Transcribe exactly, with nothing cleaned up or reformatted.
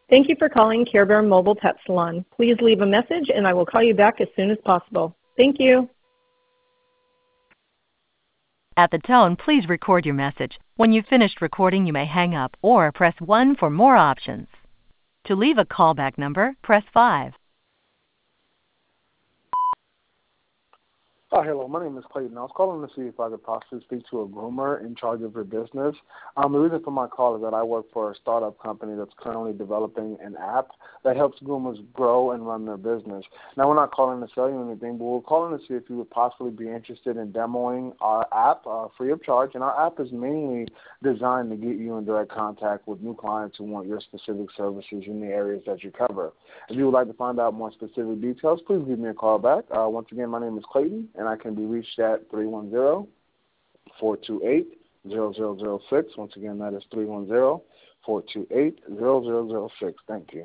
Thank you for calling Care Bear Mobile Pet Salon. Please leave a message and I will call you back as soon as possible. Thank you. At the tone, please record your message. When you've finished recording, you may hang up or press one for more options. To leave a callback number, press five. Hi, hello. My name is Clayton. I was calling to see if I could possibly speak to a groomer in charge of your business. Um, the reason for my call is that I work for a startup company that's currently developing an app that helps groomers grow and run their business. Now, we're not calling to sell you anything, but we're calling to see if you would possibly be interested in demoing our app uh, free of charge. And our app is mainly designed to get you in direct contact with new clients who want your specific services in the areas that you cover. If you would like to find out more specific details, please give me a call back. Uh, once again, my name is Clayton, and I can be reached at three one zero, four two eight, zero zero zero six. Once again, that is three one zero, four two eight, zero zero zero six. Thank you.